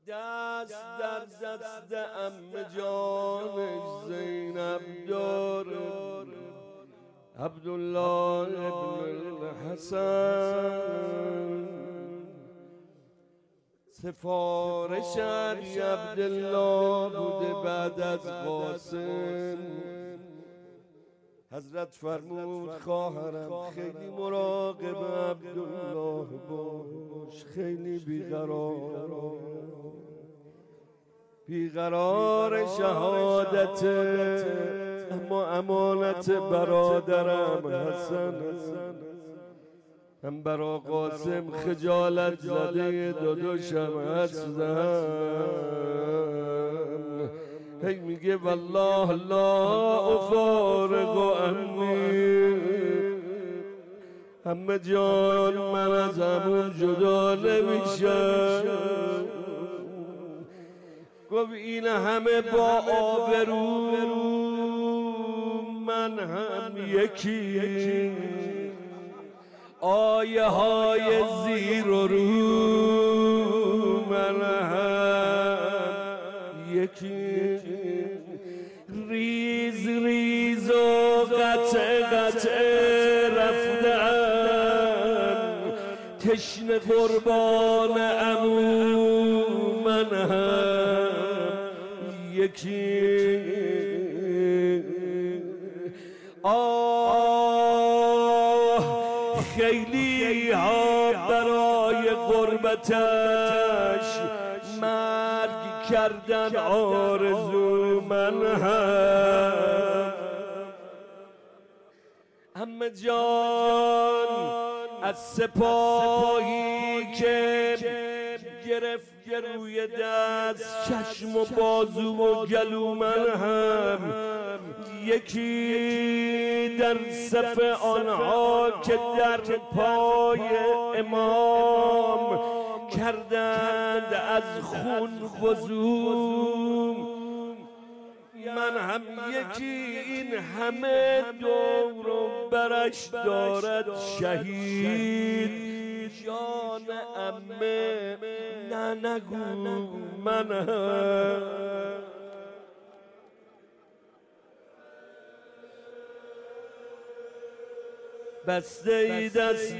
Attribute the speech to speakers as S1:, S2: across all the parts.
S1: دست در دست عمه جانش زینب داره، عبدالله ابن الحسن. سفارش علی عبدالله بوده بعد از قاسم. حضرت فرمود خواهرم خیلی مراقب عبدالله باش، خیلی بیقرار شهادت، اما امانت برادرم حسن هم برا قاسم خجالت زده داداشم هستم. هی میگه والله لا افارق عمی، همه جان من از همون جدا نمیشم. گفت این همه با آبرو من هم یکی، آیه های زیر و رو من هم یکی. ریز ریز و قطع قطع رفتن، تشنه قربان عمو من هم یکی. خیلی ها برای غربتش مرگ کردن آرزو من هم. عمه جان از سپاهی که گرفت روی دست چشم و بازو و گلو من هم یکی. در صف آنها که در پای امام کردند از خون وضو من هم یکی. این همه دور و برش دارد شهید، جان عمه نه نگو من هم. بسته ای دست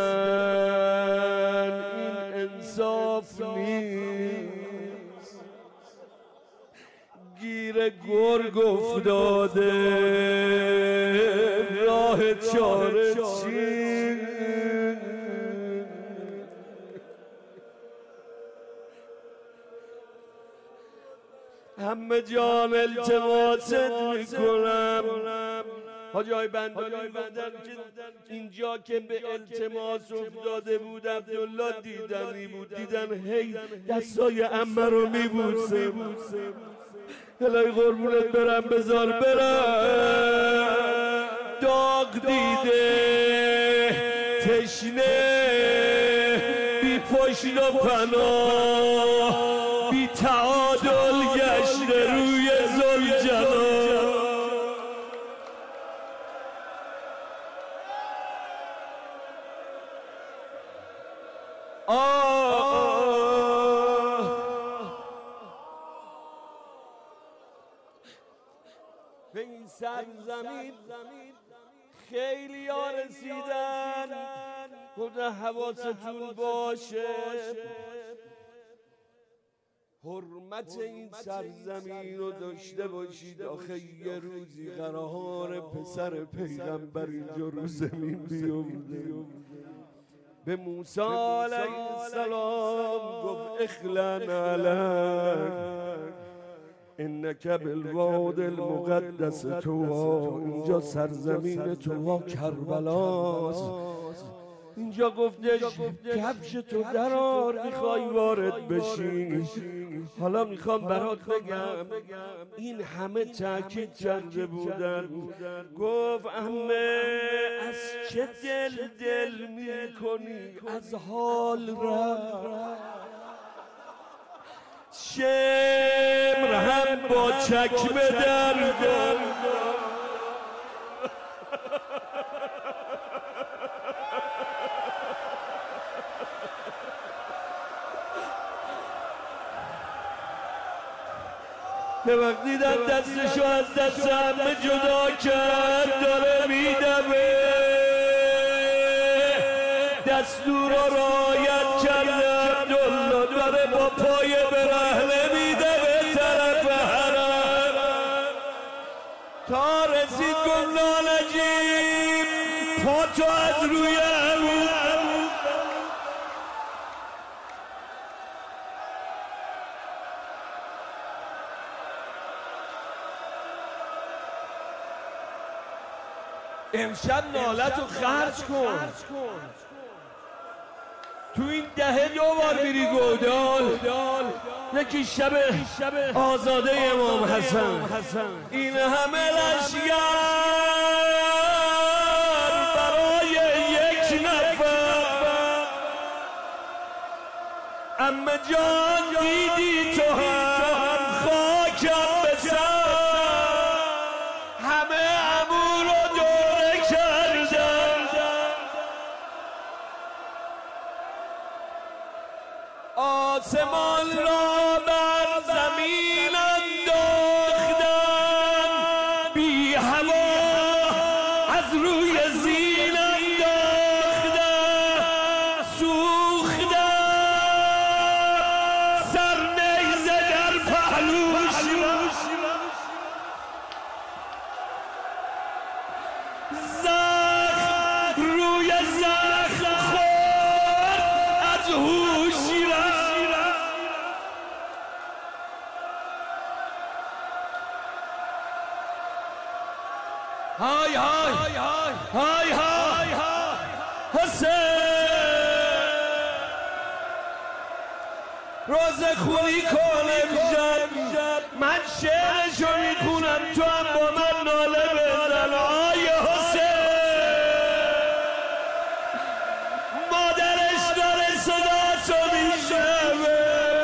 S1: من این انصاف نیست، گیر گرگ افتاده راه چاره چیست. همه جان التماست میکنم، حاجی های بندانی بودن که اینجا که به التماس افتاده بود عبدالله دیدنی بود، دیدن هی دستای عمه رو میبوسه. الهی قربونت برم بذار برم، داغ دیده تشنه بی پشت و پناه، بی تعادل گشته روی ذوالجلال. به این سرزمین خیلی ها رسیدن، خدا حواستون باشه. حرمت این سرزمین رو داشته باشید. آخه یه روزی قرار پسر پیغمبر اینجا رو زمین بیفته. به موسی علیه السلام گفت اخلن علیک انک بالواد المقدس طوی، اینجا سرزمین طوی کربلاست. اینجا گفتش کفش تو درار میخوای وارد بشی. حالا میخوام برات بگم این همه تاکید کرده بودن. گفت عمه از چه دل میکنی از حال رفت، شمر هم با چکمه در که وقتی در دستشو از دست همه جدا کرد داره میدمه، دستور رو رعایت کرده عبدالله داره با پای برهنه میدمه طرف حرم تا رسید گفت نالجیم پا تو از روی همون امشب نالت رو خرج کن. تو این دهه 2 بار میری گودال، یکی شب آزاده امام حسن، این همه لشگر برای یک نفر. اما جان دیدی تو هم خاکم به سر، همه عمو رو دوره کردن، آسمان را بر زمین انداختن، بی هوا از روی زین انداختن، سوختن سر نیزه در پهلوش، زخم روی زخم خورد از هوشی رفت. های های های های حسین روزه خونی کن امشب، من شعرشو میخونم تو هم با من ناله بزن. آی حسین مادرش داره صداشو میشنوه،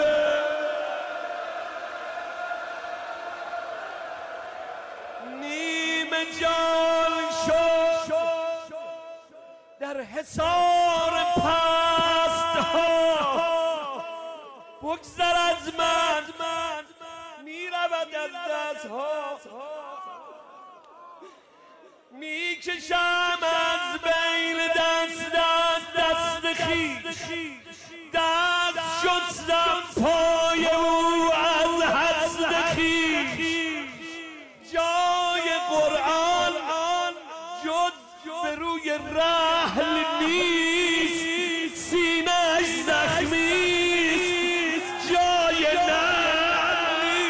S1: نیمه جان شو در حصار پست ها، بگذر از من میرود از دست ها، میکشم از بین دست خویش، دست شستم پای او از حسد خویش، جای قرآن جز به روی رحل نیست، سینه‌اش زخمیست جای نعلی.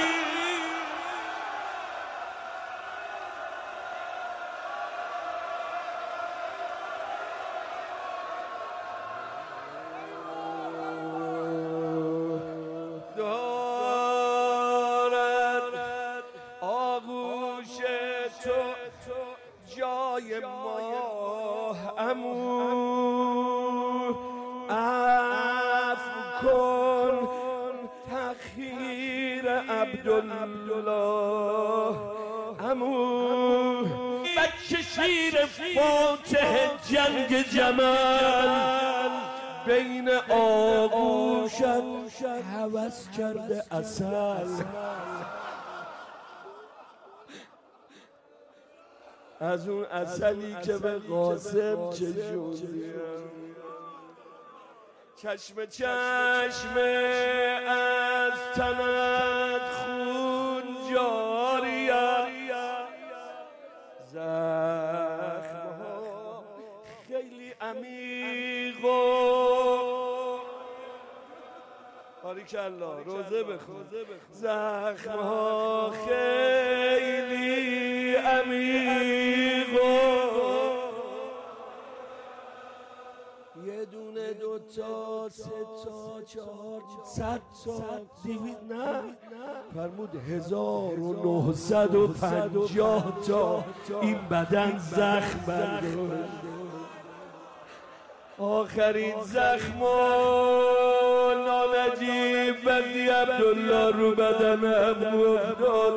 S1: دارد آغوش تو جای ما عمو، عفو کن تأخیر عبدالله عمو، بچه شیر فاتح جنگ جمل بین آغوشت هوس کرده عسل، از اون عسلی که به قاسم چشونیم، چشم چشم از تنت خون جاریم، زخمها خیلی عمیق و باریکالله روزه بخون، زخمها خیلی عمیق و یه دونه دو تا سه تا چهار 100 تا 200 نه فرمود 1950 تا این بدن زخم برده. آخرین زخم و نالجیب بدی عبدالله رو بدنم افتاد،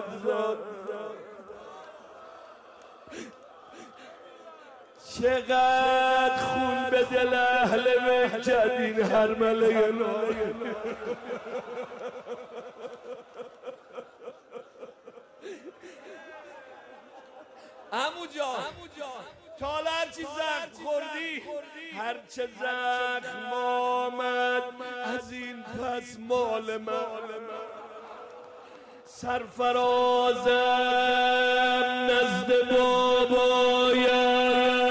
S1: چقدر خون به دل اهل مهجد این هرمله نای. عمو جان تا هرچی زخم خوردی هرچه زخم آمد از این پس مال من سرفرازم نزد بابایم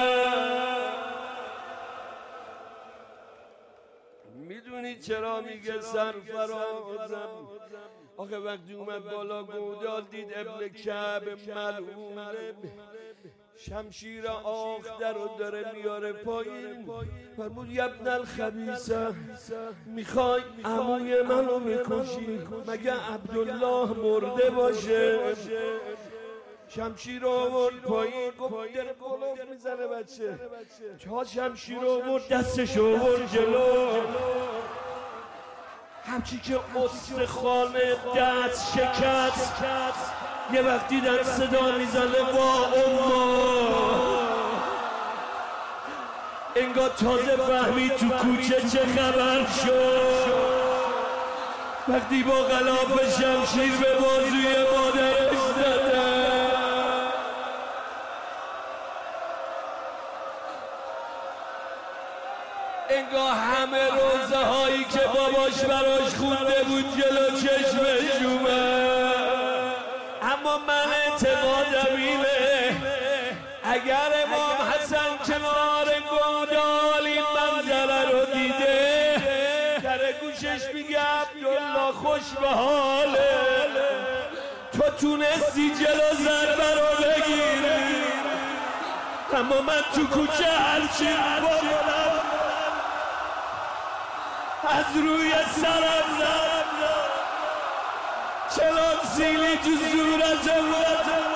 S1: میدونی چرا میگه سرفرازم؟ آخه وقتی اومد بالا گودال دید ابن کعب ملعونه شمشیر آخته رو داره میاره پایین فرمود ابن الخبیثه میخوای عموی منو بکشی مگه عبدالله مرده باشه؟ شمشیر رو آورد پایین گفت در گلوف میزنه بچه تا شمشیر رو آورد دستش رو آورد جلو همچی که استخوان دست شکست یه وقتی در صدا میزنه وا اما انگار تازه فهمی تو کوچه چه خبر شد وقتی با غلاف شمشیر به بازوی مادرش زده انگار همه روزه هایی که باباش براش خونده بود جلو چشمش اومد. اما من اعتقادم اینه اگر امام حسن کنار گودال این منظره رو دیده در گوشش میگه عبدالله خوش به حاله تو تونستی جلو ضربه رو بگیری اما من تو کوچه هرچی بکنم از روی سرم چلان سیلی تو صورتم